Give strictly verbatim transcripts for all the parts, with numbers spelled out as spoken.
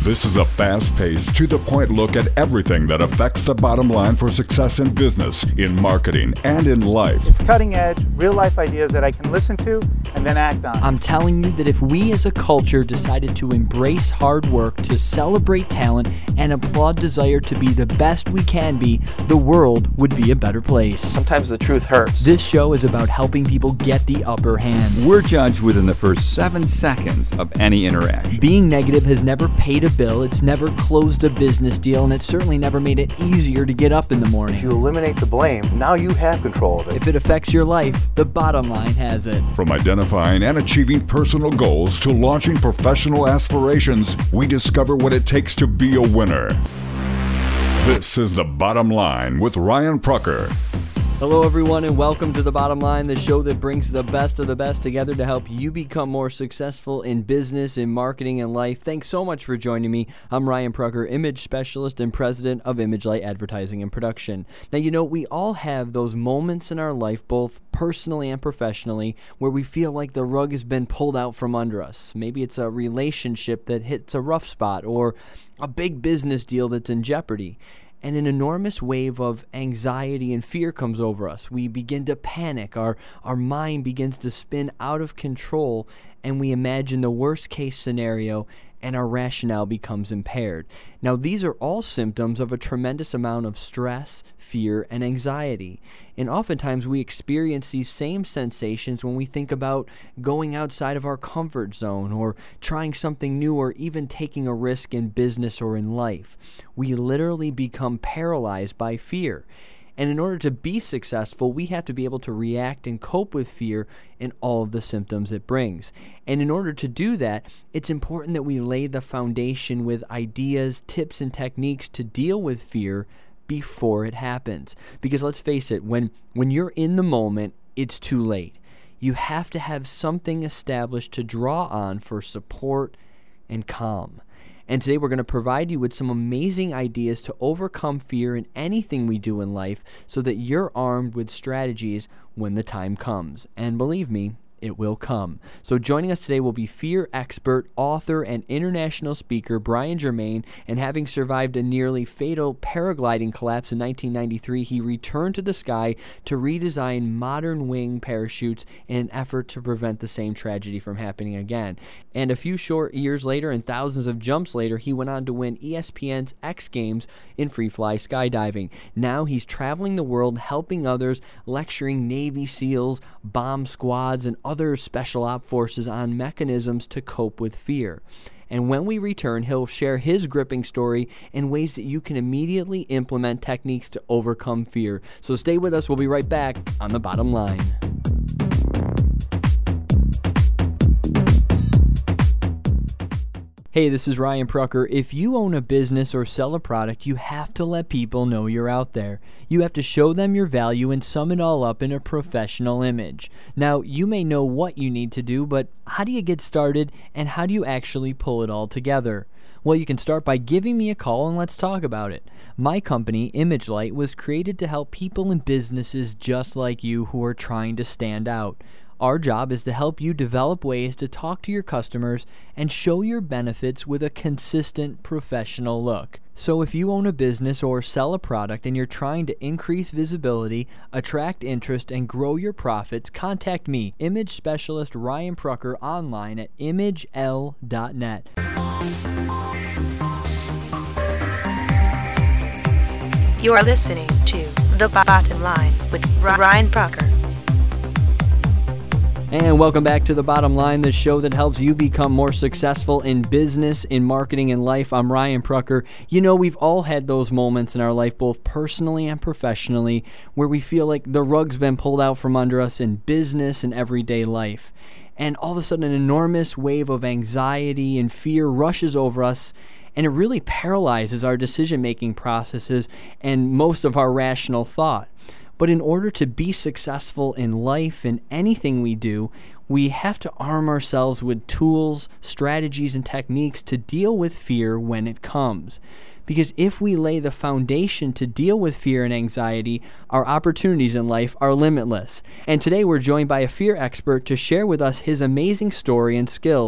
This is a fast-paced, to-the-point look at everything that affects the bottom line for success in business, in marketing, and in life. It's cutting-edge, real-life ideas that I can listen to and then act on. I'm telling you that if we as a culture decided to embrace hard work, to celebrate talent, and applaud desire to be the best we can be, the world would be a better place. Sometimes the truth hurts. This show is about helping people get the upper hand. We're judged within the first seven seconds of any interaction. Being negative has never paid a bill, it's never closed a business deal, and it's certainly never made it easier to get up in the morning. If you eliminate the blame, now you have control of it. If it affects your life, the bottom line has it. From identifying and achieving personal goals to launching professional aspirations, we discover what it takes to be a winner. This is The Bottom Line with Ryan Prucker. Hello everyone and welcome to The Bottom Line, the show that brings the best of the best together to help you become more successful in business, in marketing, and life. Thanks so much for joining me. I'm Ryan Prucker, image specialist and president of Image Light Advertising and Production. Now, you know, we all have those moments in our life, both personally and professionally, where we feel like the rug has been pulled out from under us. Maybe it's a relationship that hits a rough spot or a big business deal that's in jeopardy. And an enormous wave of anxiety and fear comes over us. We begin to panic. Our, our mind begins to spin out of control, and we imagine the worst case scenario, and our rationale becomes impaired. Now, these are all symptoms of a tremendous amount of stress, fear, and anxiety. And oftentimes we experience these same sensations when we think about going outside of our comfort zone or trying something new or even taking a risk in business or in life. We literally become paralyzed by fear. And in order to be successful, we have to be able to react and cope with fear and all of the symptoms it brings. And in order to do that, it's important that we lay the foundation with ideas, tips, and techniques to deal with fear before it happens. Because let's face it, when, when you're in the moment, it's too late. You have to have something established to draw on for support and calm. And today we're going to provide you with some amazing ideas to overcome fear in anything we do in life so that you're armed with strategies when the time comes. And believe me, it will come. So joining us today will be fear expert, author, and international speaker Brian Germain. And having survived a nearly fatal paragliding collapse in nineteen ninety-three, he returned to the sky to redesign modern wing parachutes in an effort to prevent the same tragedy from happening again. And a few short years later and thousands of jumps later, he went on to win E S P N's X Games in free fly skydiving. Now he's traveling the world helping others, lecturing Navy SEALs, bomb squads, and other other special op forces on mechanisms to cope with fear. And when we return, he'll share his gripping story and ways that you can immediately implement techniques to overcome fear. So stay with us. We'll be right back on The Bottom Line. Hey, this is Ryan Prucker. If you own a business or sell a product, you have to let people know you're out there. You have to show them your value and sum it all up in a professional image. Now, you may know what you need to do, but how do you get started and how do you actually pull it all together? Well, you can start by giving me a call and let's talk about it. My company, Image Light, was created to help people and businesses just like you who are trying to stand out. Our job is to help you develop ways to talk to your customers and show your benefits with a consistent professional look. So if you own a business or sell a product and you're trying to increase visibility, attract interest, and grow your profits, contact me, image specialist Ryan Prucker, online at image l dot net. You are listening to The Bottom Line with Ryan Prucker. And welcome back to The Bottom Line, the show that helps you become more successful in business, in marketing, and life. I'm Ryan Prucker. You know, we've all had those moments in our life, both personally and professionally, where we feel like the rug's been pulled out from under us in business and everyday life. And all of a sudden, an enormous wave of anxiety and fear rushes over us, and it really paralyzes our decision-making processes and most of our rational thought. But in order to be successful in life and anything we do, we have to arm ourselves with tools, strategies, and techniques to deal with fear when it comes. Because if we lay the foundation to deal with fear and anxiety, our opportunities in life are limitless. And today we're joined by a fear expert to share with us his amazing story and skills.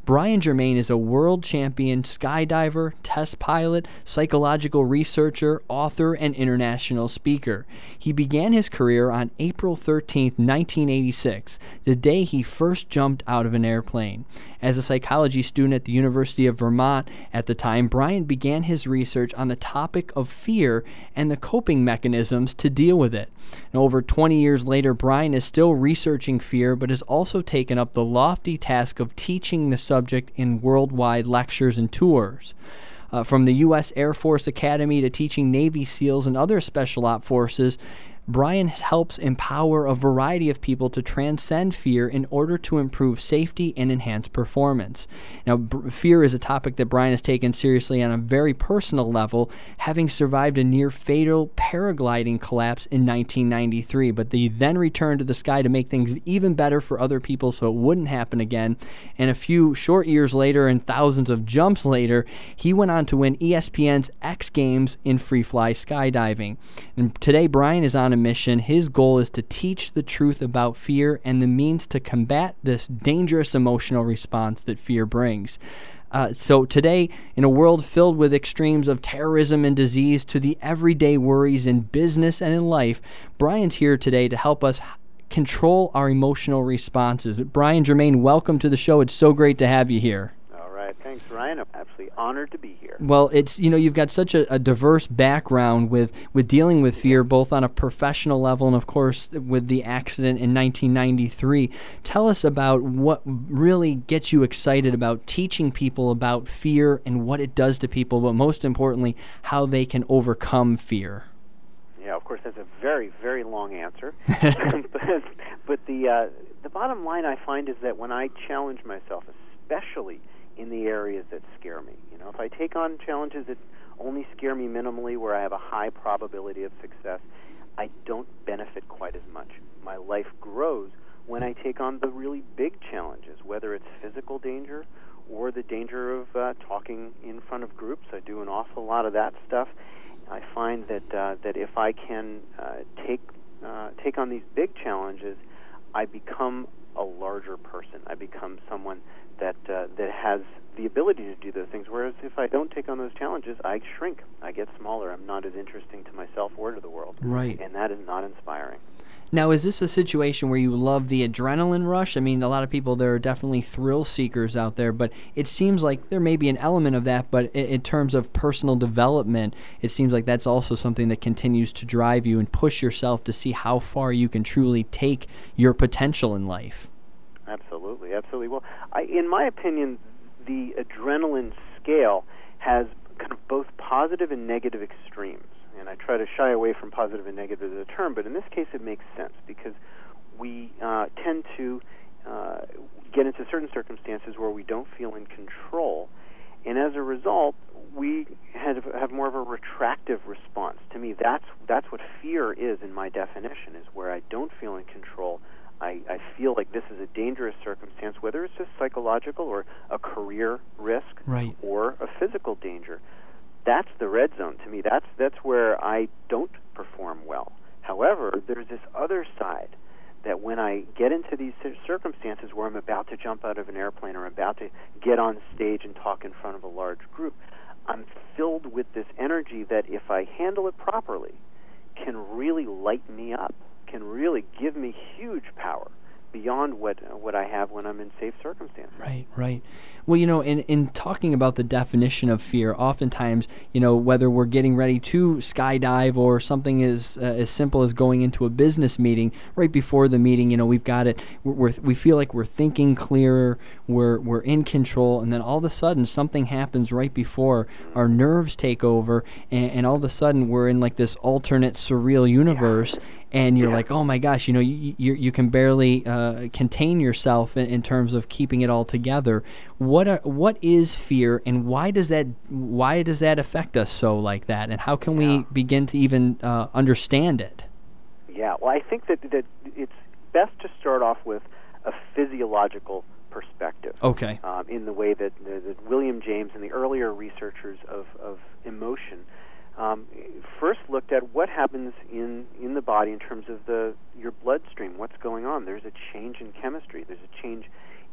Brian Germain is a world champion skydiver, test pilot, psychological researcher, author, and international speaker. He began his career on April thirteenth, nineteen eighty-six, the day he first jumped out of an airplane. As a psychology student at the University of Vermont at the time, Brian began his research on the topic of fear and the coping mechanisms to deal with it. Now, over twenty years later, Brian is still researching fear, but has also taken up the lofty task of teaching the subject in worldwide lectures and tours. Uh, from the U S Air Force Academy to teaching Navy SEALs and other special op forces, Brian helps empower a variety of people to transcend fear in order to improve safety and enhance performance. Now, b- fear is a topic that Brian has taken seriously on a very personal level, having survived a near-fatal paragliding collapse in nineteen ninety-three, but he then returned to the sky to make things even better for other people so it wouldn't happen again. And a few short years later and thousands of jumps later, he went on to win E S P N's X Games in free-fly skydiving. And today, Brian is on a mission. His goal is to teach the truth about fear and the means to combat this dangerous emotional response that fear brings. Uh, so today, in a world filled with extremes of terrorism and disease to the everyday worries in business and in life, Brian's here today to help us control our emotional responses. Brian Germain, welcome to the show. It's so great to have you here. Thanks, Ryan. I'm absolutely honored to be here. Well, it's, you know, you've got such a, a diverse background with, with dealing with fear, both on a professional level and, of course, with the accident in nineteen ninety-three. Tell us about what really gets you excited about teaching people about fear and what it does to people, but most importantly, how they can overcome fear. Yeah, of course, that's a very, very long answer. but but the, uh, the bottom line I find is that when I challenge myself, especially in the areas that scare me. You know, if I take on challenges that only scare me minimally, where I have a high probability of success, I don't benefit quite as much. My life grows when I take on the really big challenges, whether it's physical danger or the danger of uh, talking in front of groups. I do an awful lot of that stuff. I find that uh, that if I can uh, take uh, take on these big challenges, I become a larger person. I become someone that uh, that has the ability to do those things, whereas if I don't take on those challenges, I shrink. I get smaller. I'm not as interesting to myself or to the world. Right. And that is not inspiring. Now, is this a situation where you love the adrenaline rush? I mean, a lot of people, there are definitely thrill seekers out there, but it seems like there may be an element of that, but in, in terms of personal development, it seems like that's also something that continues to drive you and push yourself to see how far you can truly take your potential in life. Absolutely, absolutely. Well, I, in my opinion, the adrenaline scale has kind of both positive and negative extremes. And I try to shy away from positive and negative as a term, but in this case it makes sense because we uh, tend to uh, get into certain circumstances where we don't feel in control, and as a result, we have, have more of a retractive response. To me, that's that's what fear is in my definition, is where I don't feel in control. I, I feel like this is a dangerous circumstance, whether it's just psychological or a career risk, right, or a physical danger. That's the red zone to me. That's that's where I don't perform well. However, there's this other side that when I get into these circumstances where I'm about to jump out of an airplane or about to get on stage and talk in front of a large group, I'm filled with this energy that if I handle it properly can really light me up, can really give me huge power beyond what what I have when I'm in safe circumstances. Right, right. Well, you know, in, in talking about the definition of fear, oftentimes, you know, whether we're getting ready to skydive or something as uh, as simple as going into a business meeting, right before the meeting, you know, we've got it, we're, we're, we feel like we're thinking clearer, we're, we're in control, and then all of a sudden something happens right before, our nerves take over, and, and all of a sudden we're in like this alternate surreal universe, yeah. And you're yeah. like, oh my gosh, you know, you you, you can barely uh, contain yourself in, in terms of keeping it all together. What are, what is fear, and why does that why does that affect us so like that? And how can yeah. we begin to even uh, understand it? Yeah, well, I think that that it's best to start off with a physiological perspective. Okay. Um, in the way that, that William James and the earlier researchers of of emotion. Um, first looked at what happens in, in the body in terms of the your bloodstream, what's going on. There's a change in chemistry. There's a change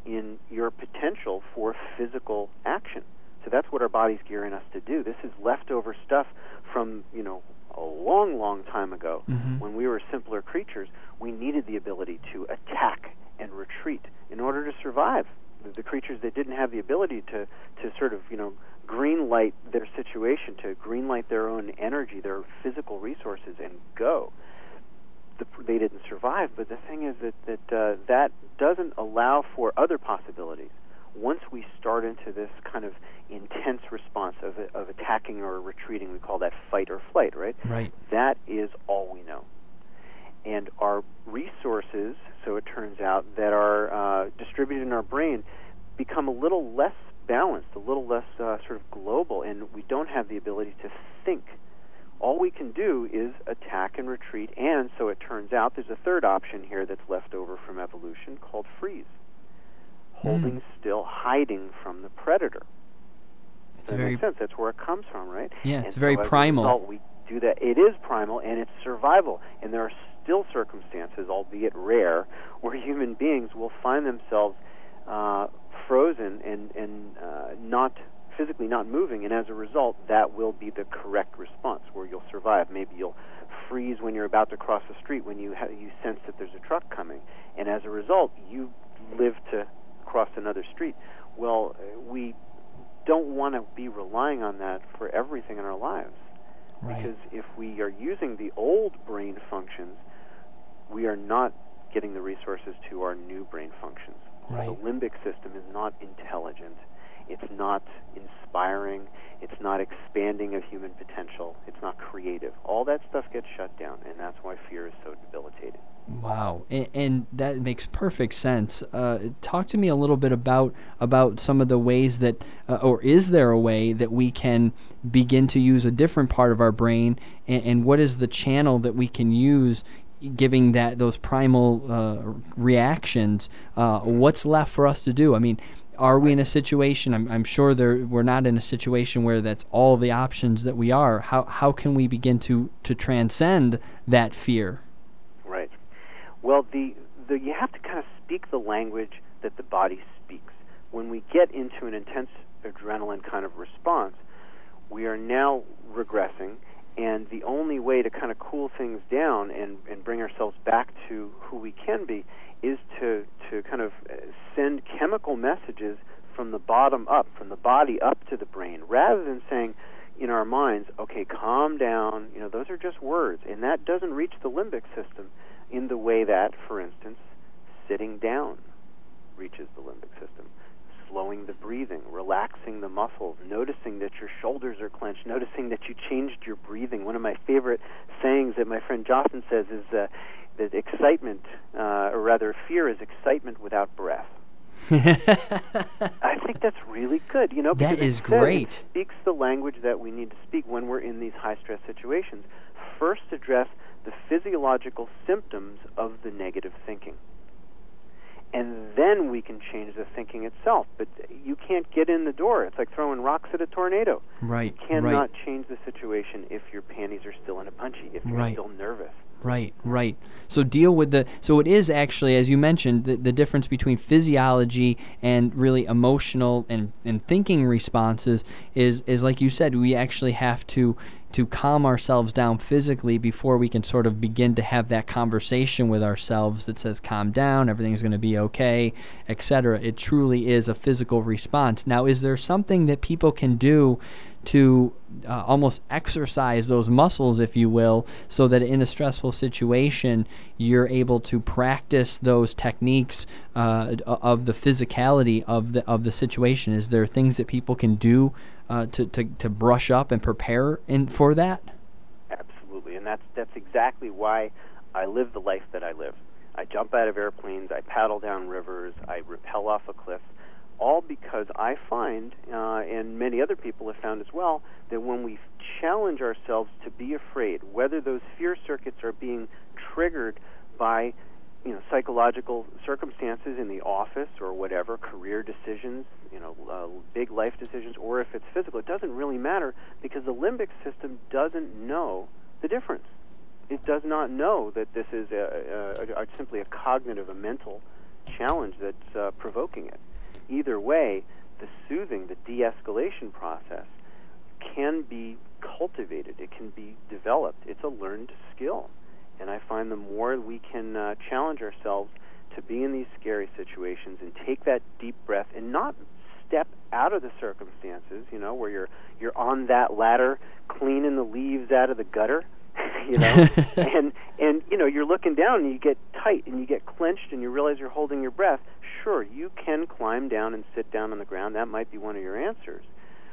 in your potential for physical action. So that's what our body's gearing us to do. This is leftover stuff from, you know, a long, long time ago, mm-hmm. when we were simpler creatures. We needed the ability to attack and retreat in order to survive. The, the creatures that didn't have the ability to, to sort of, you know, green light their situation, to green light their own energy, their physical resources, and go. The, they didn't survive. But the thing is that that, uh, that doesn't allow for other possibilities. Once we start into this kind of intense response of, of attacking or retreating, we call that fight or flight, right? Right. That is all we know. And our resources, so it turns out, that are uh, distributed in our brain become a little less balanced, a little less uh, sort of global, and we don't have the ability to think. All we can do is attack and retreat, and so it turns out there's a third option here that's left over from evolution called freeze. Holding mm. still, hiding from the predator. It's that very makes sense. That's where it comes from, right? Yeah, and it's so very as primal. A result, we do that. It is primal, and it's survival. And there are still circumstances, albeit rare, where human beings will find themselves uh, frozen and and uh, not physically not moving, and as a result, that will be the correct response, where you'll survive. Maybe you'll freeze when you're about to cross the street, when you ha- you sense that there's a truck coming, and as a result, you live to cross another street. Well, we don't want to be relying on that for everything in our lives. Right. Because if we are using the old brain functions, we are not getting the resources to our new brain functions. Right. The limbic system is not intelligent. It's not inspiring. It's not expanding of human potential. It's not creative. All that stuff gets shut down, and that's why fear is so debilitating. Wow, and, and that makes perfect sense. Uh, talk to me a little bit about about some of the ways that, uh, or is there a way that we can begin to use a different part of our brain, and, and what is the channel that we can use, giving that those primal uh, reactions? Uh, what's left for us to do? I mean, are we in a situation? I'm, I'm sure there, we're not in a situation where that's all the options that we are. How how can we begin to to transcend that fear? Right. Well, the, the you have to kind of speak the language that the body speaks. When we get into an intense adrenaline kind of response, we are now regressing, and the only way to kind of cool things down and, and bring ourselves back to who we can be is to, to kind of send chemical messages from the bottom up, from the body up to the brain, rather than saying in our minds, okay, calm down, you know, those are just words, and that doesn't reach the limbic system in the way that, for instance, sitting down reaches the limbic system. Slowing the breathing, relaxing the muscles, noticing that your shoulders are clenched, noticing that you changed your breathing. One of my favorite sayings that my friend Jocelyn says is uh, that excitement, uh, or rather fear, is excitement without breath. I think that's really good, you know. That is it great. It speaks the language that we need to speak when we're in these high-stress situations. First, address the physiological symptoms of the negative thinking. And then we can change the thinking itself. But you can't get in the door. It's like throwing rocks at a tornado. Right, You cannot right. change the situation if your panties are still in a punchy, if you're Right. still nervous. Right, right. So deal with the, so it is actually, as you mentioned, the, the difference between physiology and really emotional and, and thinking responses is, is like you said, we actually have to to calm ourselves down physically before we can sort of begin to have that conversation with ourselves that says, calm down, everything's going to be okay, et cetera. It truly is a physical response. Now, is there something that people can do to uh, almost exercise those muscles, if you will, so that in a stressful situation you're able to practice those techniques uh, of the physicality of the of the situation? Is there things that people can do uh, to, to to brush up and prepare in for that? Absolutely, and that's that's exactly why I live the life that I live. I jump out of airplanes, I paddle down rivers, I rappel off a cliff. All because I find, uh, and many other people have found as well, that when we challenge ourselves to be afraid, whether those fear circuits are being triggered by, you know, psychological circumstances in the office or whatever, career decisions, you know, uh, big life decisions, or if it's physical, it doesn't really matter because the limbic system doesn't know the difference. It does not know that this is a, a, a, simply a cognitive, a mental challenge that's uh, provoking it. Either way, the soothing, the de-escalation process can be cultivated. It can be developed. It's a learned skill. And I find the more we can uh, challenge ourselves to be in these scary situations and take that deep breath and not step out of the circumstances, you know, where you're you're on that ladder cleaning the leaves out of the gutter, you know, and and you know, you're looking down and you get tight and you get clenched and you realize you're holding your breath. Sure, you can climb down and sit down on the ground. That might be one of your answers.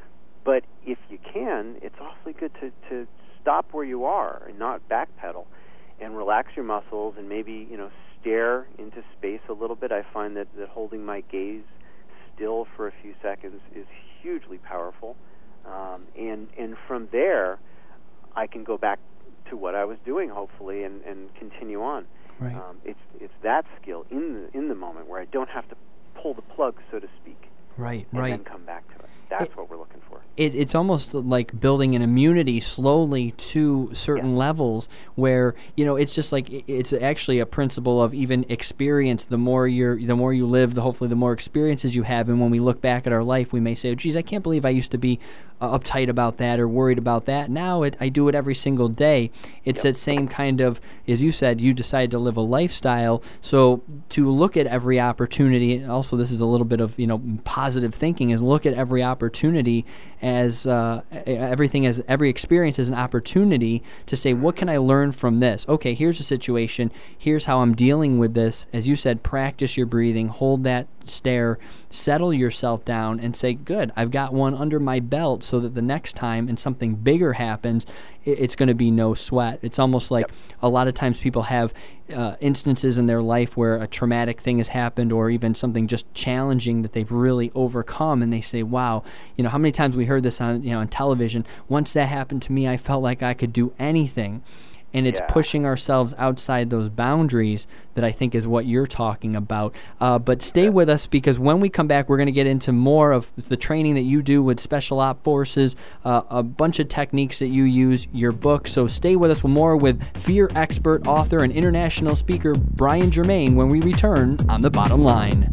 But if you can, it's awfully good to, to stop where you are and not backpedal and relax your muscles and maybe, you know, stare into space a little bit. I find that, that holding my gaze still for a few seconds is hugely powerful. Um, and, and from there, I can go back to what I was doing, hopefully, and, and continue on. Right. Um, it's it's that skill in the in the moment where I don't have to pull the plug, so to speak. Right, and right. then come back to it. That's It- what we're looking for. It, it's almost like building an immunity slowly to certain Yeah. levels where, you know, it's just like, i- it's actually a principle of even experience. The more you're, the more you live, the hopefully the more experiences you have. And when we look back at our life, we may say, oh, geez, I can't believe I used to be uh, uptight about that or worried about that. Now it, I do it every single day. It's Yep. that same kind of, as you said, you decided to live a lifestyle. So to look at every opportunity, and also this is a little bit of, you know, positive thinking, is look at every opportunity as uh, e- everything as every experience as an opportunity to say, what can I learn from this? Okay, here's a situation. Here's how I'm dealing with this. As you said, practice your breathing, hold that stare, settle yourself down, and say, good, I've got one under my belt, so that the next time and something bigger happens, i- it's going to be no sweat. It's almost like a lot of times people have uh, instances in their life where a traumatic thing has happened, or even something just challenging that they've really overcome, and they say, wow, you know, how many times we heard this on, you know, on television, once that happened to me, I felt like I could do anything. And it's Yeah. pushing ourselves outside those boundaries that I think is what you're talking about. Uh, but stay with us, because when we come back, we're going to get into more of the training that you do with Special Op Forces, uh, a bunch of techniques that you use, your book. So stay with us for more with fear expert, author, and international speaker Brian Germain when we return on The Bottom Line.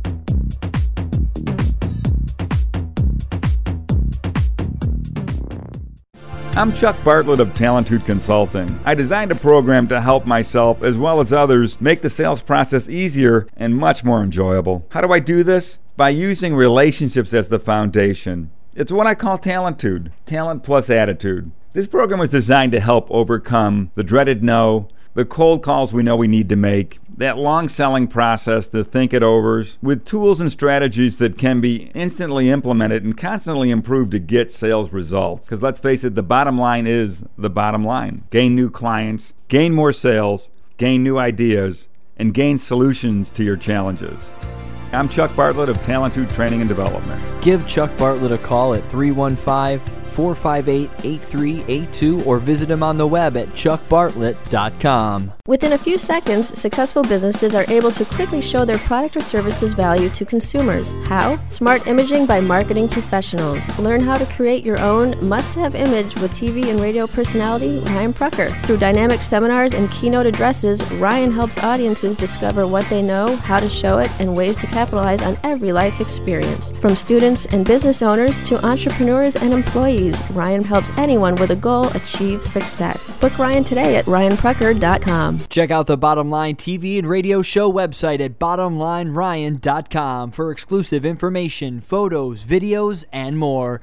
I'm Chuck Bartlett of Talentude Consulting. I designed a program to help myself as well as others make the sales process easier and much more enjoyable. How do I do this? By using relationships as the foundation. It's what I call Talentude, talent plus attitude. This program was designed to help overcome the dreaded no, the cold calls we know we need to make, that long selling process to think it over, with tools and strategies that can be instantly implemented and constantly improved to get sales results. Because let's face it, the bottom line is the bottom line. Gain new clients, gain more sales, gain new ideas, and gain solutions to your challenges. I'm Chuck Bartlett of Talentude Training and Development. Give Chuck Bartlett a call at three one five, four five eight, eight three eight two or visit him on the web at chuck bartlett dot com. Within a few seconds, successful businesses are able to quickly show their product or services value to consumers. How? Smart imaging by marketing professionals. Learn how to create your own must-have image with T V and radio personality Ryan Prucker. Through dynamic seminars and keynote addresses, Ryan helps audiences discover what they know, how to show it, and ways to capitalize on every life experience. From students and business owners to entrepreneurs and employees, Ryan helps anyone with a goal achieve success. Book Ryan today at ryan prucker dot com. Check out the Bottom Line T V and radio show website at bottom line ryan dot com for exclusive information, photos, videos, and more.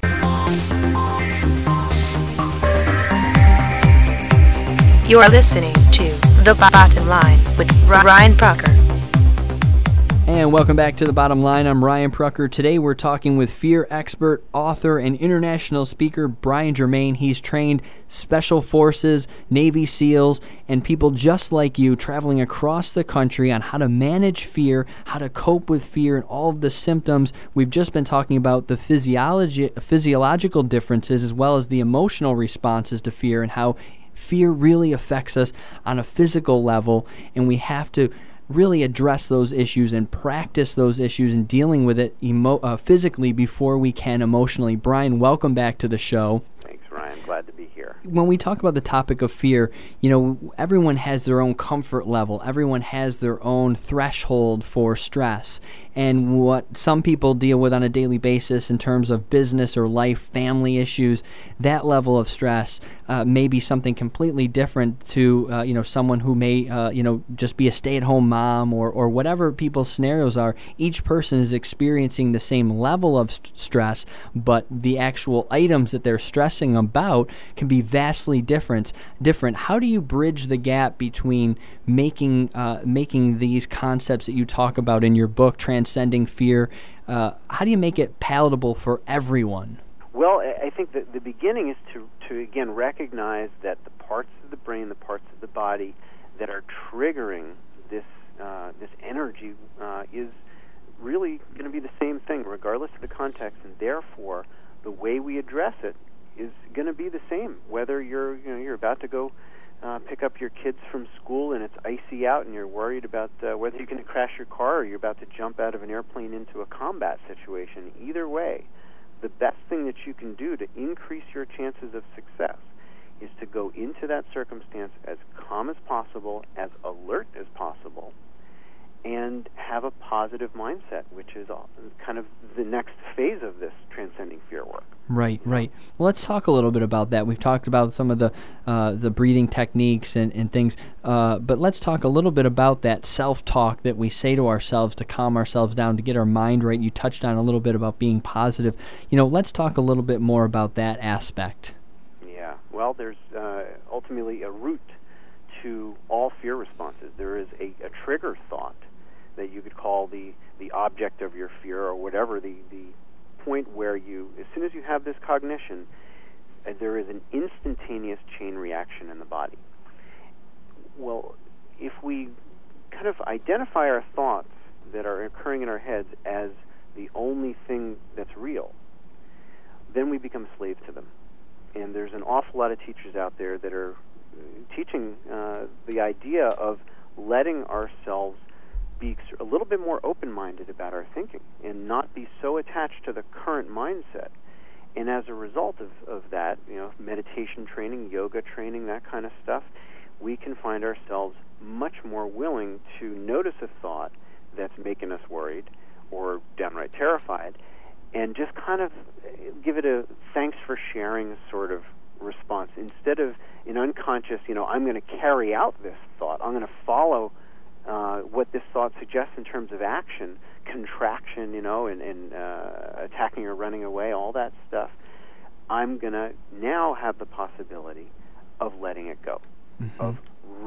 You are listening to The Bottom Line with Ryan Prucker. And welcome back to The Bottom Line. I'm Ryan Prucker. Today we're talking with fear expert, author, and international speaker Brian Germain. He's trained Special Forces, Navy SEALs, and people just like you traveling across the country on how to manage fear, how to cope with fear, and all of the symptoms. We've just been talking about the physiology, physiological differences as well as the emotional responses to fear, and how fear really affects us on a physical level, and we have to really address those issues and practice those issues and dealing with it emo- uh, physically before we can emotionally. Brian, welcome back to the show. Thanks, Ryan. Glad to be here. when we talk about the topic of fear, you know, everyone has their own comfort level. Everyone has their own threshold for stress. And what some people deal with on a daily basis in terms of business or life, family issues, that level of stress uh, may be something completely different to, uh, you know, someone who may, uh, you know, just be a stay-at-home mom or, or whatever people's scenarios are. Each person is experiencing the same level of st- stress, but the actual items that they're stressing about can be vastly different. Different. How do you bridge the gap between making uh, making these concepts that you talk about in your book, Transcending Fear? Uh, how do you make it palatable for everyone? Well, I think that the beginning is to, to again recognize that the parts of the brain, the parts of the body that are triggering this uh, this energy uh, is really going to be the same thing, regardless of the context, and therefore the way we address it is going to be the same. Whether you're you know you're about to go uh, pick up your kids from school and it's icy out and you're worried about uh, whether you're going to crash your car, or you're about to jump out of an airplane into a combat situation, either way, the best thing that you can do to increase your chances of success is to go into that circumstance as calm as possible, as alert as possible, and have a positive mindset, which is kind of the next phase of this transcending fear work. Right, right. Well, let's talk a little bit about that. We've talked about some of the uh, the breathing techniques and, and things, uh, but let's talk a little bit about that self-talk that we say to ourselves to calm ourselves down, to get our mind right. You touched on a little bit about being positive. You know, let's talk a little bit more about that aspect. Yeah, well, there's uh, ultimately a root to all fear responses. There is a, a trigger thought that you could call the, the object of your fear, or whatever, the, the point where you, as soon as you have this cognition, uh, there is an instantaneous chain reaction in the body. Well, if we kind of identify our thoughts that are occurring in our heads as the only thing that's real, then we become slaves to them. And there's an awful lot of teachers out there that are teaching uh, the idea of letting ourselves be a little bit more open-minded about our thinking and not be so attached to the current mindset. And as a result of, of that, you know, meditation training, yoga training, that kind of stuff, we can find ourselves much more willing to notice a thought that's making us worried or downright terrified, and just kind of give it a thanks for sharing sort of response. Instead of an unconscious, you know, I'm going to carry out this thought, I'm going to follow Uh, what this thought suggests in terms of action, contraction, you know, and, and uh, attacking or running away, all that stuff, I'm going to now have the possibility of letting it go, mm-hmm. of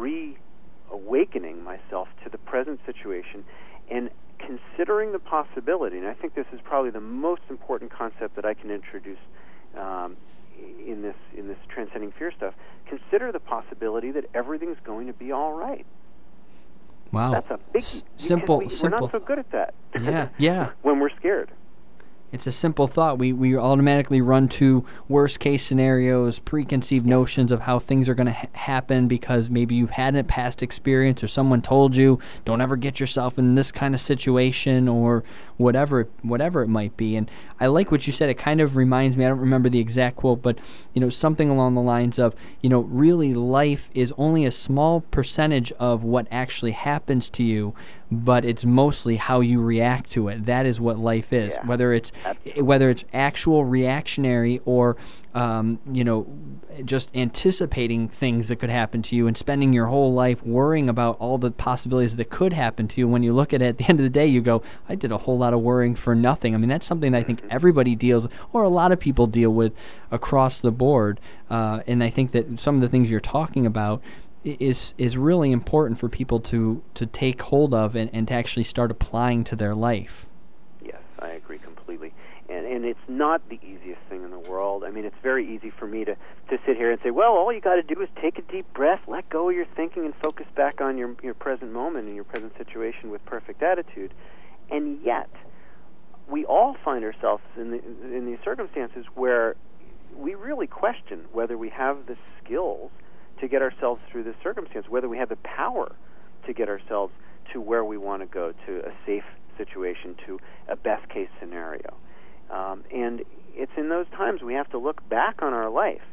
reawakening myself to the present situation and considering the possibility, and I think this is probably the most important concept that I can introduce um, in this in this transcending fear stuff, consider the possibility that everything's going to be all right. Wow. That's a big S- simple, we, simple. We're not so good at that. Yeah, yeah. When we're scared. It's a simple thought. We we automatically run to worst case scenarios, preconceived notions of how things are going to ha- happen because maybe you've had a past experience or someone told you, don't ever get yourself in this kind of situation, or whatever whatever it might be. And I like what you said. It kind of reminds me, I don't remember the exact quote, but you know, something along the lines of, you know, really life is only a small percentage of what actually happens to you, but it's mostly how you react to it. That is what life is. Yeah. Whether it's whether it's actual reactionary or um, you know, just anticipating things that could happen to you and spending your whole life worrying about all the possibilities that could happen to you. When you look at it at the end of the day, you go, I did a whole lot of worrying for nothing. I mean, that's something that I think everybody deals, or a lot of people deal with across the board. Uh, and I think that some of the things you're talking about is is really important for people to, to take hold of and, and to actually start applying to their life. Yes, I agree completely. And and it's not the easiest thing in the world. I mean, it's very easy for me to, to sit here and say, well, all you got to do is take a deep breath, let go of your thinking, and focus back on your your present moment and your present situation with perfect attitude. And yet, we all find ourselves in the, in these circumstances where we really question whether we have the skills to get ourselves through this circumstance, whether we have the power to get ourselves to where we want to go, to a safe situation, to a best-case scenario. Um, and it's in those times we have to look back on our life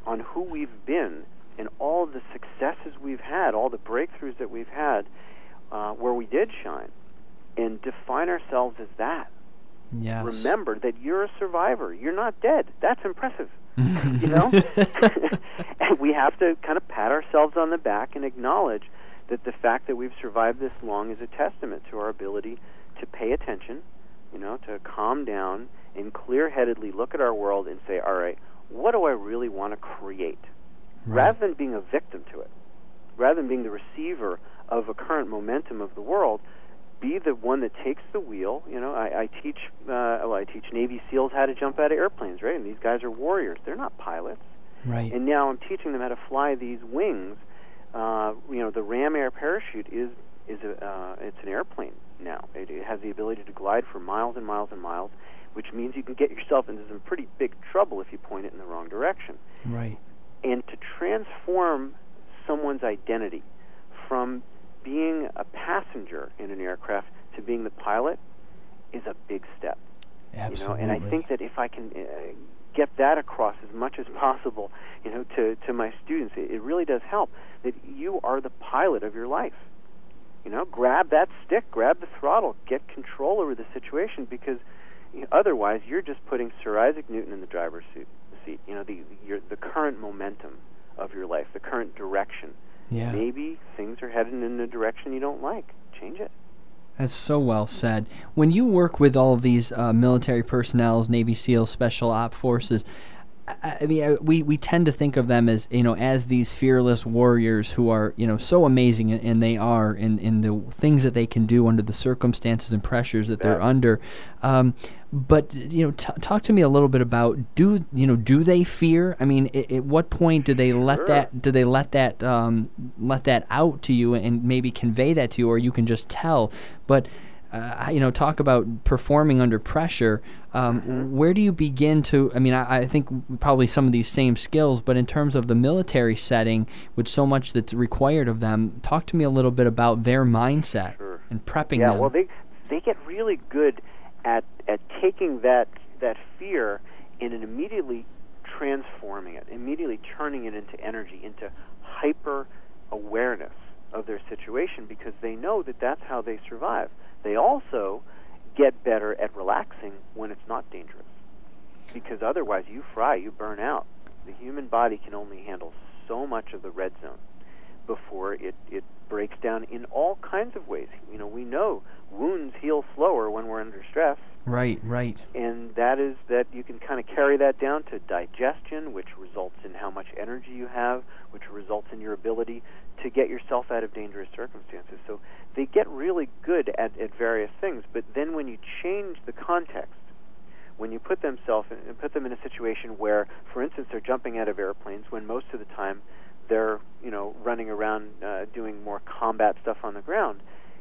on who we've been and all the successes we've had, all the breakthroughs that we've had, uh, where we did shine, and define ourselves as that. Yes. Remember that you're a survivor. You're not dead. That's impressive. You know? And we have to kind of pat ourselves on the back and acknowledge that the fact that we've survived this long is a testament to our ability to pay attention, you know, to calm down and clear-headedly look at our world and say, all right, what do I really want to create? Right. Rather than being a victim to it, rather than being the receiver of a current momentum of the world, be the one that takes the wheel. You know, I, I teach uh, well, I teach Navy SEALs how to jump out of airplanes, right? And these guys are warriors. They're not pilots. Right. And now I'm teaching them how to fly these wings. Uh, you know, the Ram Air parachute is is a uh, it's an airplane now. It, it has the ability to glide for miles and miles and miles, which means you can get yourself into some pretty big trouble if you point it in the wrong direction. Right. And to transform someone's identity from being a passenger in an aircraft to being the pilot is a big step. Absolutely. You know, and I think that if I can uh, get that across as much as possible, you know, to, to my students, it, it really does help that you are the pilot of your life. You know, grab that stick, grab the throttle, get control over the situation, because you know, otherwise you're just putting Sir Isaac Newton in the driver's seat. seat. You know, the your, the current momentum of your life, the current direction. Yeah. Maybe things are headed in a direction you don't like. Change it. That's so well said. When you work with all of these uh, military personnel, Navy SEALs, Special Op Forces, I, I mean, we, we tend to think of them as, you know, as these fearless warriors who are, you know, so amazing, and, and they are in, in the things that they can do under the circumstances and pressures that they're under. Um, but, you know, t- talk to me a little bit about, do, you know, do they fear? I mean, at, at what point do they let Sure. that, do they let that, um, let that out to you and maybe convey that to you, or you can just tell? But, uh, you know, talk about performing under pressure. Um, mm-hmm. Where do you begin to, I mean, I, I think probably some of these same skills, but in terms of the military setting, with so much that's required of them, talk to me a little bit about their mindset Sure. and prepping yeah, them. well, they they get really good at at taking that that fear and then immediately transforming it, immediately turning it into energy, into hyper awareness of their situation, because they know that that's how they survive. They also get better at relaxing when it's not dangerous, because otherwise you fry, you burn out. The human body can only handle so much of the red zone before it, it breaks down in all kinds of ways. You know, we know wounds heal slower when we're under stress. Right, right. And that is that you can kind of carry that down to digestion, which results in how much energy you have, which results in your ability to get yourself out of dangerous circumstances. So they get really good at, at various things, but then when you change the context, when you put themselves in, put them in a situation where, for instance, they're jumping out of airplanes, when most of the time they're, you know, running around uh, doing more combat stuff on the ground,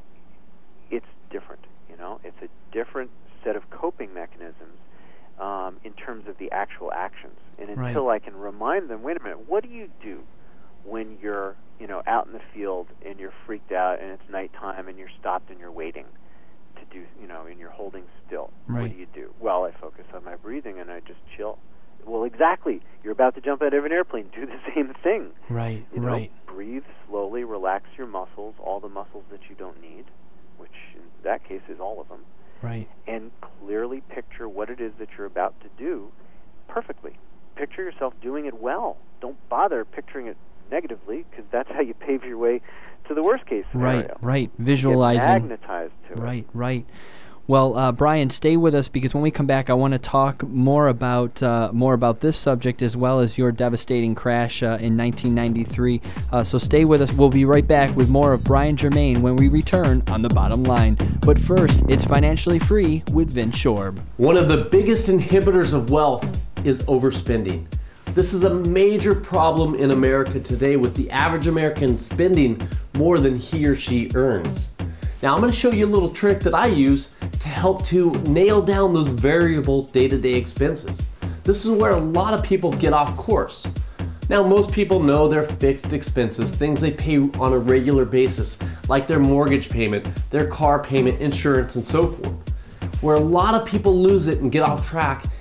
it's different. You know, it's a different set of coping mechanisms um, in terms of the actual actions. And until Right. I can remind them, wait a minute, what do you do when you're, you know, out in the field and you're freaked out and it's nighttime and you're stopped and you're waiting to do, you know, and you're holding still? Right. What do you do? Well, I focus on my breathing and I just chill. Well, exactly. You're about to jump out of an airplane. Do the same thing. Right, You know, right. breathe slowly, relax your muscles, all the muscles that you don't need, which in that case is all of them, Right. and clearly picture what it is that you're about to do perfectly. Picture yourself doing it well. Don't bother picturing it negatively, because that's how you pave your way to the worst case scenario. Right, right. Visualizing. Get magnetized to it. Right, right. Well, uh, Brian, stay with us, because when we come back, I want to talk more about uh, more about this subject, as well as your devastating crash uh, in nineteen ninety-three. Uh, so stay with us. We'll be right back with more of Brian Germain when we return on The Bottom Line. But first, it's Financially Free with Vince Shorb. One of the biggest inhibitors of wealth is overspending. This is a major problem in America today, with the average American spending more than he or she earns. Now I'm going to show you a little trick that I use to help to nail down those variable day-to-day expenses. This is where a lot of people get off course. Now most people know their fixed expenses, things they pay on a regular basis, like their mortgage payment, their car payment, insurance, and so forth. Where a lot of people lose it and get off track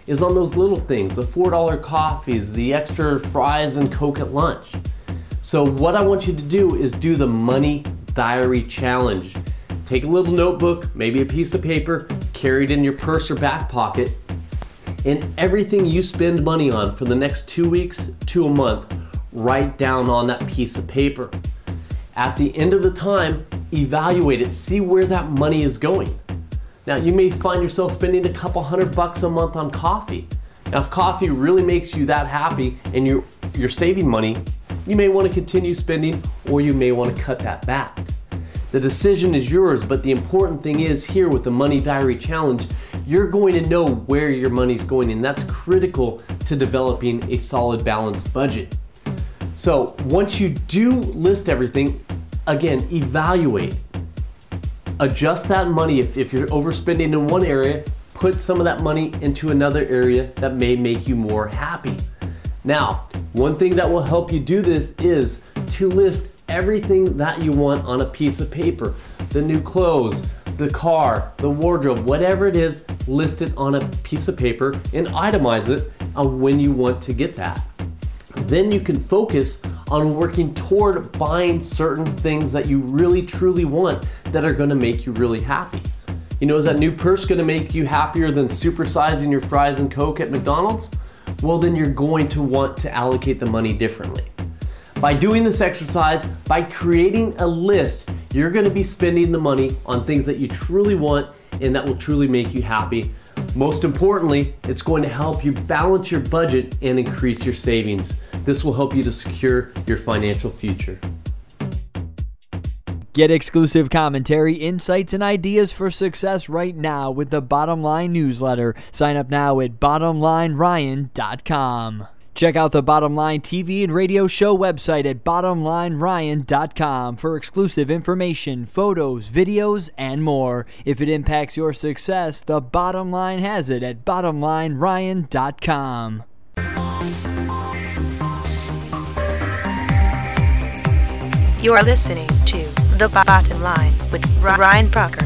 is on those little things, the four dollar coffees, the extra fries and Coke at lunch. So what I want you to do is do the Money Diary Challenge. Take a little notebook, maybe a piece of paper, carry it in your purse or back pocket, and everything you spend money on for the next two weeks to a month, write down on that piece of paper. At the end of the time, evaluate it, see where that money is going. Now, you may find yourself spending a couple hundred bucks a month on coffee. Now, if coffee really makes you that happy and you're, you're saving money, you may want to continue spending, or you may want to cut that back. The decision is yours, but the important thing is here with the Money Diary Challenge, you're going to know where your money's going, and that's critical to developing a solid balanced budget. So once you do list everything, again, evaluate. Adjust that money. If, if you're overspending in one area, put some of that money into another area that may make you more happy. Now, one thing that will help you do this is to list everything that you want on a piece of paper. The new clothes, the car, the wardrobe, whatever it is, list it on a piece of paper and itemize it on when you want to get that. Then you can focus on working toward buying certain things that you really truly want that are going to make you really happy. You know, is that new purse going to make you happier than supersizing your fries and Coke at McDonald's? Well, then you're going to want to allocate the money differently. By doing this exercise, by creating a list, you're going to be spending the money on things that you truly want and that will truly make you happy. Most importantly, it's going to help you balance your budget and increase your savings. This will help you to secure your financial future. Get exclusive commentary, insights, and ideas for success right now with the Bottom Line newsletter. Sign up now at bottom line ryan dot com. Check out the Bottom Line T V and radio show website at bottom line ryan dot com for exclusive information, photos, videos, and more. If it impacts your success, the Bottom Line has it at bottom line ryan dot com. You are listening to The Bottom Line with Ryan Prucker.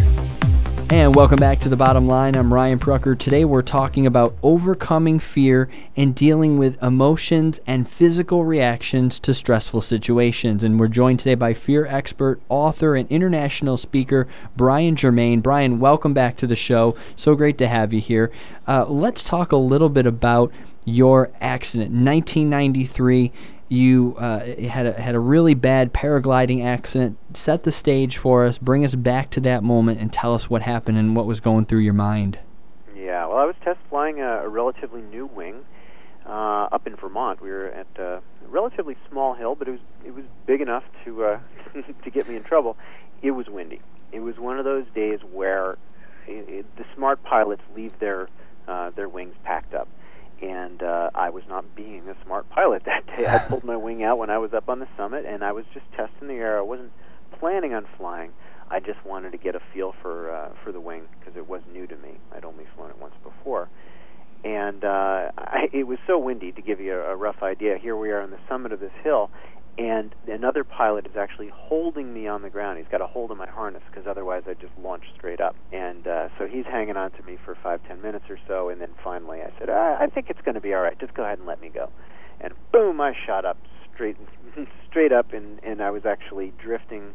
And welcome back to The Bottom Line. I'm Ryan Prucker. Today we're talking about overcoming fear and dealing with emotions and physical reactions to stressful situations. And we're joined today by fear expert, author, and international speaker, Brian Germain. Brian, welcome back to the show. So great to have you here. Uh, let's talk a little bit about your accident. nineteen ninety-three, you uh, had a, had a really bad paragliding accident. Set the stage for us, bring us back to that moment, and tell us what happened and what was going through your mind. Yeah, well, I was test flying a, a relatively new wing uh, up in Vermont. We were at a relatively small hill, but it was it was big enough to uh, to get me in trouble. It was windy. It was one of those days where it, it, the smart pilots leave their uh, their wings packed up. And uh, I was not being a smart pilot that day. I pulled my wing out when I was up on the summit, and I was just testing the air. I wasn't planning on flying. I just wanted to get a feel for uh, for the wing because it was new to me. I'd only flown it once before. And uh, I, it was so windy, to give you a, a rough idea. Here we are on the summit of this hill, and another pilot is actually holding me on the ground. He's got a hold of my harness because otherwise I'd just launch straight up. And uh, so he's hanging on to me for five, ten minutes or so, and then finally I said, I, I think it's going to be all right. Just go ahead and let me go. And boom, I shot up straight straight up, and, and I was actually drifting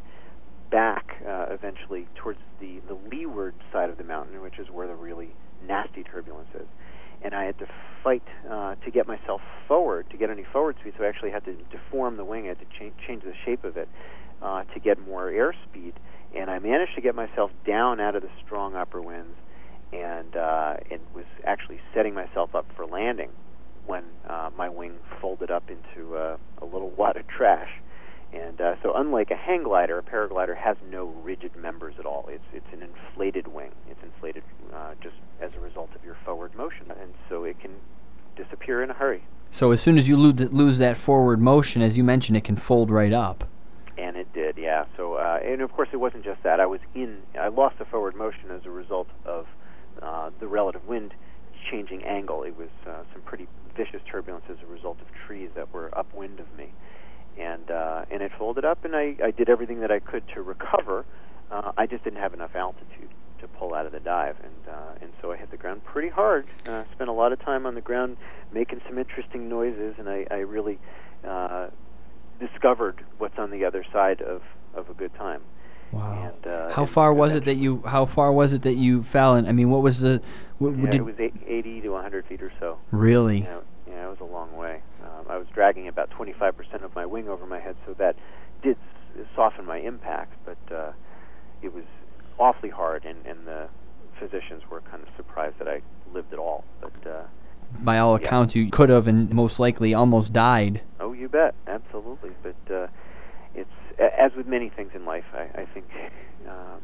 back uh, eventually towards the, the leeward side of the mountain, which is where the really nasty turbulence is. And I had to fight uh, to get myself forward, to get any forward speed, so I actually had to deform the wing. I had to change, change the shape of it uh, to get more airspeed. And I managed to get myself down out of the strong upper winds and, uh, and was actually setting myself up for landing when uh, my wing folded up into uh, a little wad of trash. And uh, so unlike a hang glider, a paraglider has no rigid members at all. It's it's an inflated wing. It's inflated uh, just as a result of your forward motion, and so it can disappear in a hurry. So as soon as you lose, lose that forward motion, as you mentioned, it can fold right up. And it did, yeah. So, uh, and of course, it wasn't just that. I was in. I lost the forward motion as a result of uh, the relative wind changing angle. It was uh, some pretty vicious turbulence as a result of trees that were upwind of me. And uh, and it folded up, and I, I did everything that I could to recover. Uh, I just didn't have enough altitude to pull out of the dive. And uh, and so I hit the ground pretty hard. Uh, spent a lot of time on the ground making some interesting noises, and I, I really uh, discovered what's on the other side of, of a good time. Wow. And, uh, how and far was it that you? How far was it that you fell? And I mean, what was the? What, yeah, did, it was eighty to one hundred feet or so. Really? Yeah, yeah, it was a long way. Um, I was dragging about twenty-five percent of my wing over my head, so that did s- soften my impact, but uh, it was awfully hard, and, and the physicians were kind of surprised that I lived at all. But uh, by all yeah. accounts, you could have and most likely almost died. Oh, you bet, absolutely. But uh, it's as with many things in life, I, I think uh,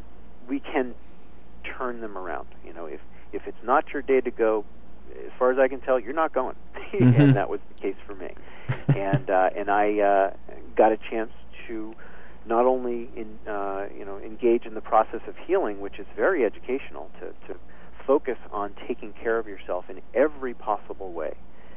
we can turn them around. You know, if if it's not your day to go, as far as I can tell, you're not going. Mm-hmm. And that was the case for me. and uh, and I uh, got a chance to not only in uh, you know engage in the process of healing, which is very educational, to, to focus on taking care of yourself in every possible way.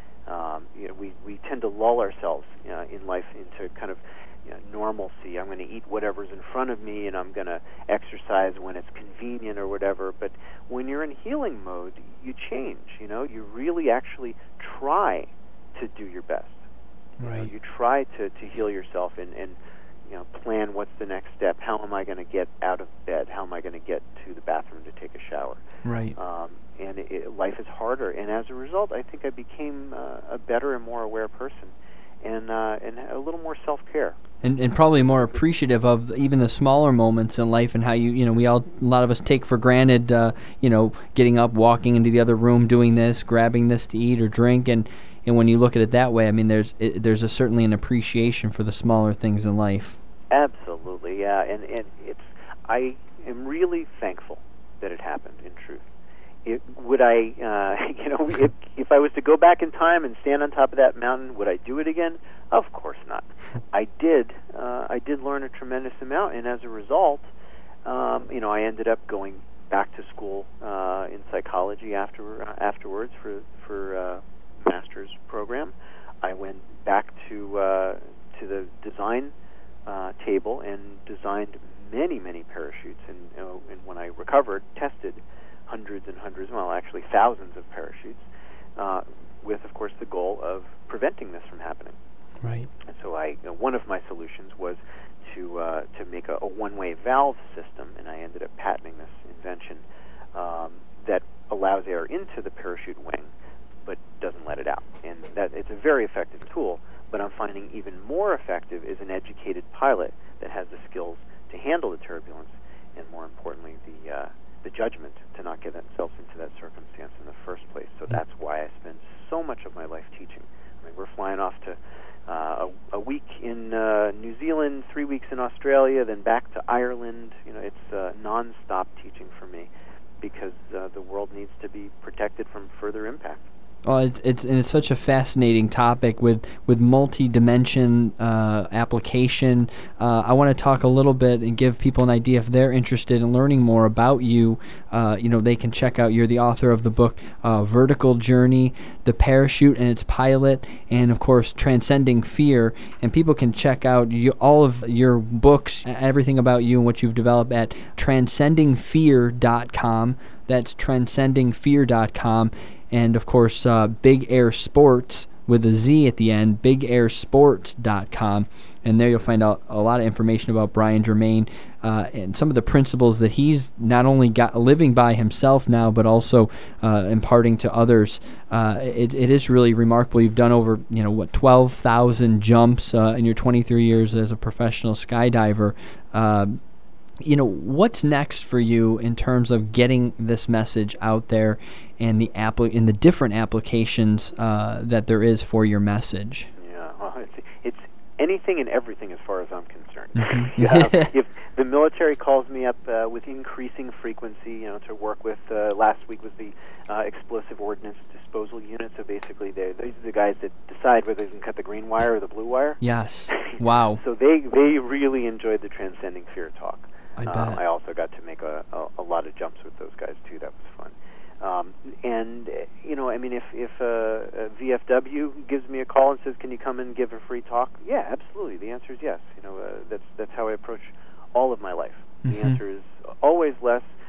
Um, you know, we, we tend to lull ourselves uh, in life into kind of you know, normalcy. I'm going to eat whatever's in front of me, and I'm going to exercise when it's convenient or whatever. But when you're in healing mode, you change. You know, you really actually try to do your best. Right. You know, you try to, to heal yourself and, and you know plan what's the next step. How am I going to get out of bed? How am I going to get to the bathroom to take a shower? Right. Um, and it, it, life is harder. And as a result, I think I became uh, a better and more aware person, and uh, and a little more self-care. And, and probably more appreciative of even the smaller moments in life, and how you you know we all a lot of us take for granted uh, you know getting up, walking into the other room, doing this, grabbing this to eat or drink, and, and when you look at it that way, I mean there's it, there's a, certainly an appreciation for the smaller things in life. Absolutely, yeah, and and it's I am really thankful that it happened. In truth, it, would I uh, you know if if I was to go back in time and stand on top of that mountain, would I do it again? Of course not. I did. Uh, I did learn a tremendous amount, and as a result, um, you know, I ended up going back to school uh, in psychology after uh, afterwards for for uh, master's program. I went back to uh, to the design uh, table and designed many many parachutes, and, you know, and when I recovered, tested hundreds and hundreds, well, actually thousands of parachutes, uh, with of course the goal of preventing this from happening. Right. And so I, you know, one of my solutions was to uh, to make a, a one-way valve system, and I ended up patenting this invention um, that allows air into the parachute wing, but doesn't let it out. And that it's a very effective tool. But I'm finding even more effective is an educated pilot that has the skills to handle the turbulence, and more importantly, the uh, the judgment to not get themselves into that circumstance in the first place. So that's why I spend so much of my life teaching. I mean, we're flying off to Uh, a, a week in uh, New Zealand, three weeks in Australia, then back to Ireland. You know, it's uh, non-stop teaching for me because uh, the world needs to be protected from further impact. Well, it's it's and it's such a fascinating topic with with multi-dimension uh, application. Uh, I want to talk a little bit and give people an idea if they're interested in learning more about you. Uh, you know, they can check out. You're the author of the book uh, Vertical Journey, The Parachute and Its Pilot, and of course Transcending Fear. And people can check out you, all of your books, everything about you and what you've developed at transcending fear dot com. That's transcending fear dot com. And, of course, uh, Big Air Sports with a Z at the end, big air sports dot com. And there you'll find out a lot of information about Brian Germain uh, and some of the principles that he's not only got living by himself now, but also uh, imparting to others. Uh, it, it is really remarkable. You've done over, you know, what, twelve thousand jumps uh, in your twenty-three years as a professional skydiver. Uh, You know, what's next for you in terms of getting this message out there and the appli- in the different applications uh, that there is for your message? Yeah, well, it's, it's anything and everything as far as I'm concerned. Mm-hmm. Yeah, if the military calls me up uh, with increasing frequency, you know, to work with, uh, last week was the uh, explosive ordnance disposal unit. So basically, they these are the guys that decide whether they can cut the green wire or the blue wire. Yes. Wow. So they they really enjoyed the Transcending Fear talk. I bet. Um, I also got to make a, a, a lot of jumps with those guys too. That was fun. Um, and uh, you know, I mean, if if uh, a V F W gives me a call and says, "Can you come and give a free talk?" Yeah, absolutely. The answer is yes. You know, uh, that's that's how I approach all of my life. Mm-hmm. The answer is always less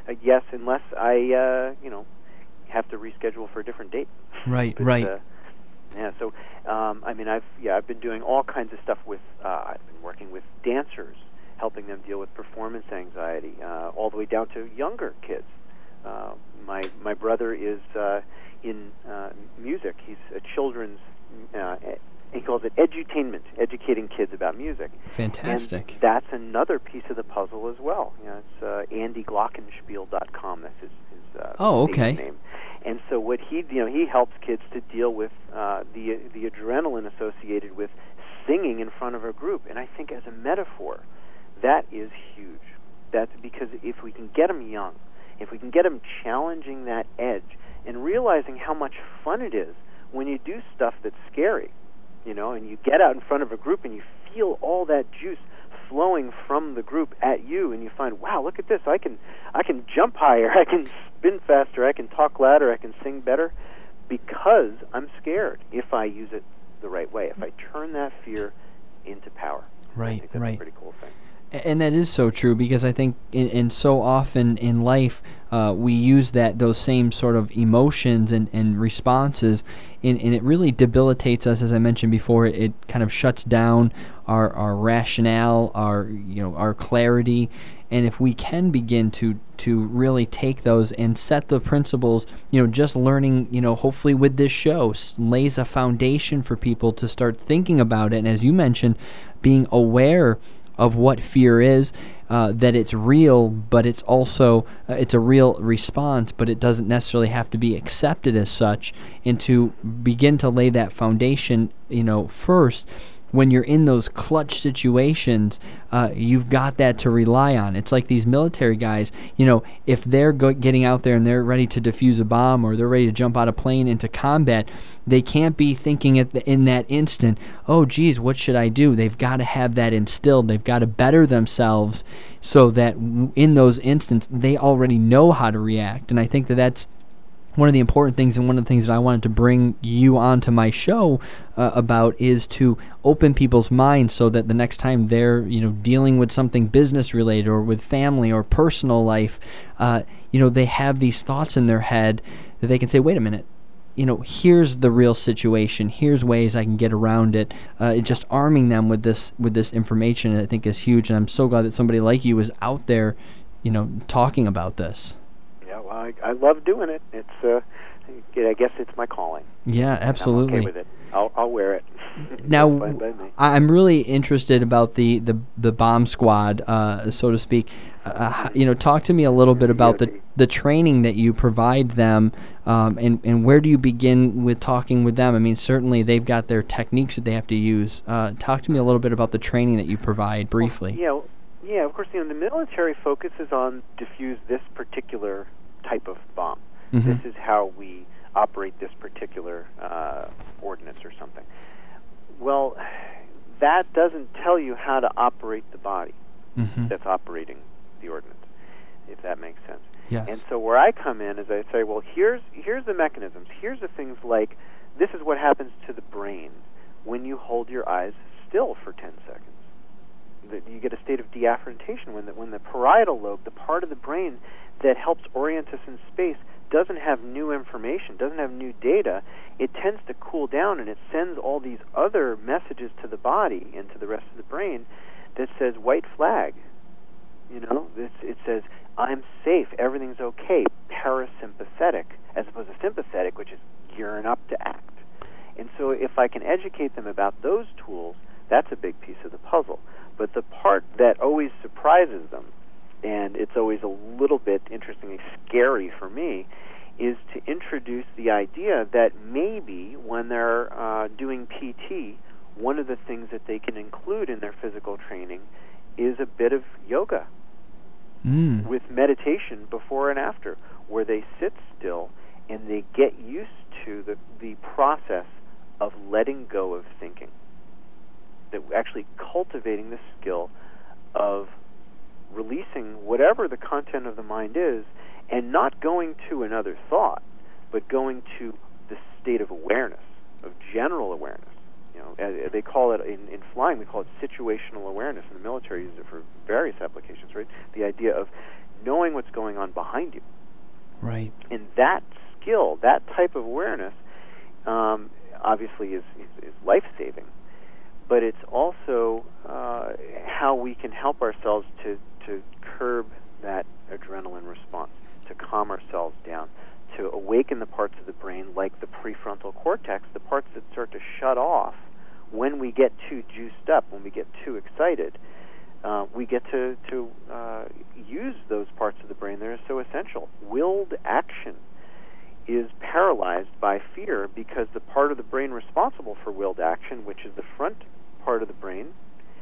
uh, yes, unless I, uh, you know, have to reschedule for a different date. Right, but, right. Uh, yeah, so, um, I mean, I've, yeah, I've been doing all kinds of stuff with, uh, I've been working with dancers, helping them deal with performance anxiety, uh, all the way down to younger kids. Uh, my my brother is uh, in uh, music. He's a children's, uh, he calls it edutainment, educating kids about music. Fantastic. And that's another piece of the puzzle as well. You know, it's uh, Andy Glockenspiel dot com. That's his, his uh, oh, okay. name. And so what he, you know, he helps kids to deal with uh, the the adrenaline associated with singing in front of a group. And I think as a metaphor, that is huge. That's because if we can get them young, if we can get them challenging that edge and realizing how much fun it is when you do stuff that's scary, you know, and you get out in front of a group and you feel all that juice flowing from the group at you, and you find, wow, look at this, I can I can jump higher, I can spin faster, I can talk louder, I can sing better, because I'm scared if I use it the right way, if I turn that fear into power. Right, I think that's right. a pretty cool thing. And that is so true, because I think in, in so often in life uh, we use that those same sort of emotions and, and responses, and, and it really debilitates us. As I mentioned before, it, it kind of shuts down our, our rationale, our you know our clarity. And if we can begin to to really take those and set the principles, you know, just learning, you know, hopefully with this show s- lays a foundation for people to start thinking about it. And as you mentioned, being aware of what fear is, uh, that it's real, but it's also uh, it's a real response, but it doesn't necessarily have to be accepted as such, and to begin to lay that foundation, you know, first. When you're in those clutch situations, uh, you've got that to rely on. It's like these military guys, you know, if they're go- getting out there and they're ready to defuse a bomb, or they're ready to jump out of a plane into combat, they can't be thinking at the, in that instant, oh, geez, what should I do? They've got to have that instilled. They've got to better themselves so that w- in those instances, they already know how to react. And I think that that's one of the important things, and one of the things that I wanted to bring you onto my show uh, about, is to open people's minds so that the next time they're, you know, dealing with something business related or with family or personal life, uh, you know, they have these thoughts in their head that they can say, wait a minute, you know, here's the real situation. Here's ways I can get around it. Uh, just arming them with this with this information, I think, is huge. And I'm so glad that somebody like you is out there, you know, talking about this. Yeah, well, I, I love doing it. It's, uh, I guess it's my calling. Yeah, absolutely. I'm okay with it. I'll, I'll wear it. Now, Fine by me. I'm really interested about the, the, the bomb squad, uh, so to speak. Uh, you know, talk to me a little bit about the, the training that you provide them, um, and, and where do you begin with talking with them? I mean, certainly they've got their techniques that they have to use. Uh, talk to me a little bit about the training that you provide briefly. Well, yeah, yeah, of course, you know, the military focuses on diffuse this particular type of bomb. Mm-hmm. This is how we operate this particular uh, ordnance or something. Well, that doesn't tell you how to operate the body mm-hmm. that's operating the ordnance, if that makes sense. Yes. And so where I come in is I say, well, here's here's the mechanisms. Here's the things like, this is what happens to the brain when you hold your eyes still for ten seconds. That you get a state of deafferentation when the, when the parietal lobe, the part of the brain that helps orient us in space, doesn't have new information, doesn't have new data. It tends to cool down, and it sends all these other messages to the body and to the rest of the brain that says, white flag. You know, this, it says, I'm safe, everything's okay, parasympathetic, as opposed to sympathetic, which is gearing up to act. And so if I can educate them about those tools, that's a big piece of the puzzle. But the part that always surprises them, and it's always a little bit interestingly scary for me, is to introduce the idea that maybe when they're uh, doing P T, one of the things that they can include in their physical training is a bit of yoga mm. with meditation before and after, where they sit still and they get used to the, the process of letting go of thinking, that actually cultivating the skill of releasing whatever the content of the mind is, and not going to another thought, but going to the state of awareness, of general awareness. You know, uh, they call it in, in flying. We call it situational awareness. In the military, use it for various applications. Right? The idea of knowing what's going on behind you. Right. And that skill, that type of awareness, um, obviously is, is, is life-saving, but it's also uh, how we can help ourselves to, to curb that adrenaline response, to calm ourselves down, to awaken the parts of the brain like the prefrontal cortex, the parts that start to shut off when we get too juiced up, when we get too excited. Uh, we get to, to uh, use those parts of the brain that are so essential. Willed action is paralyzed by fear because the part of the brain responsible for willed action, which is the front part of the brain,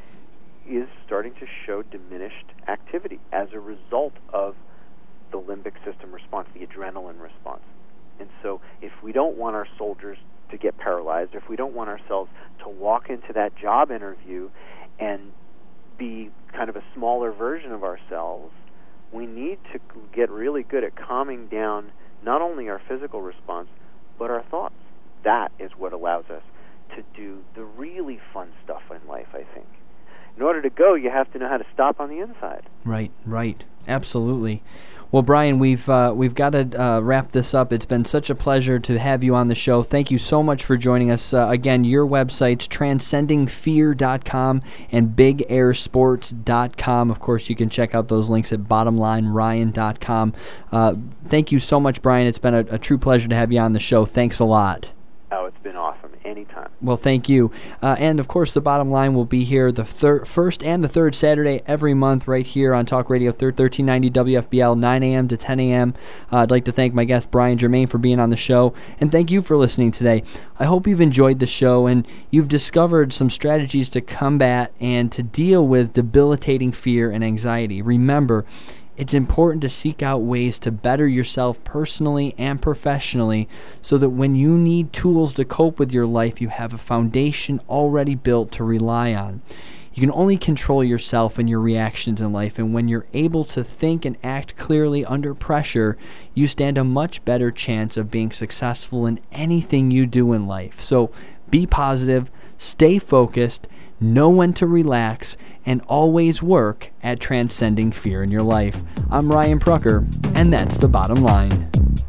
is starting to show diminished activity as a result of the limbic system response, the adrenaline response. And so if we don't want our soldiers to get paralyzed, if we don't want ourselves to walk into that job interview and be kind of a smaller version of ourselves, we need to get really good at calming down not only our physical response, but our thoughts. That is what allows us to do the really fun stuff in life, I think. In order to go, you have to know how to stop on the inside. Right, right. Absolutely. Well, Brian, we've uh, we've got to uh, wrap this up. It's been such a pleasure to have you on the show. Thank you so much for joining us. Uh, again, your websites, transcending fear dot com and big air sports dot com. Of course, you can check out those links at bottom line ryan dot com. Uh, thank you so much, Brian. It's been a, a true pleasure to have you on the show. Thanks a lot. Oh, it's been awesome. Anytime. Well, thank you. Uh, and, of course, The Bottom Line will be here the thir- first and the third Saturday every month right here on Talk Radio thirteen ninety W F B L, nine a.m. to ten a.m. Uh, I'd like to thank my guest, Brian Germain, for being on the show. And thank you for listening today. I hope you've enjoyed the show and you've discovered some strategies to combat and to deal with debilitating fear and anxiety. Remember, it's important to seek out ways to better yourself personally and professionally so that when you need tools to cope with your life, you have a foundation already built to rely on. You can only control yourself and your reactions in life, and when you're able to think and act clearly under pressure, you stand a much better chance of being successful in anything you do in life. So be positive, stay focused, know when to relax, and always work at transcending fear in your life. I'm Ryan Prucker, and that's The Bottom Line.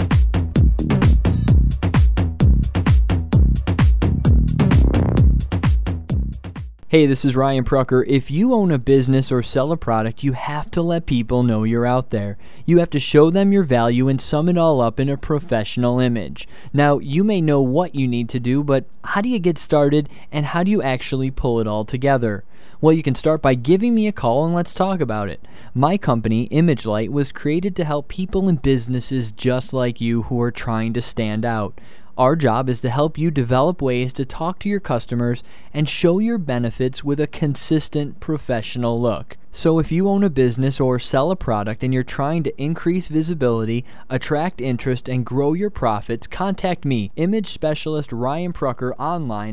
Hey, this is Ryan Prucker. If you own a business or sell a product, you have to let people know you're out there. You have to show them your value and sum it all up in a professional image. Now, you may know what you need to do, but how do you get started and how do you actually pull it all together? Well, you can start by giving me a call and let's talk about it. My company, ImageLight, was created to help people and businesses just like you who are trying to stand out. Our job is to help you develop ways to talk to your customers and show your benefits with a consistent professional look. So if you own a business or sell a product and you're trying to increase visibility, attract interest, and grow your profits, contact me, image specialist Ryan Prucker, online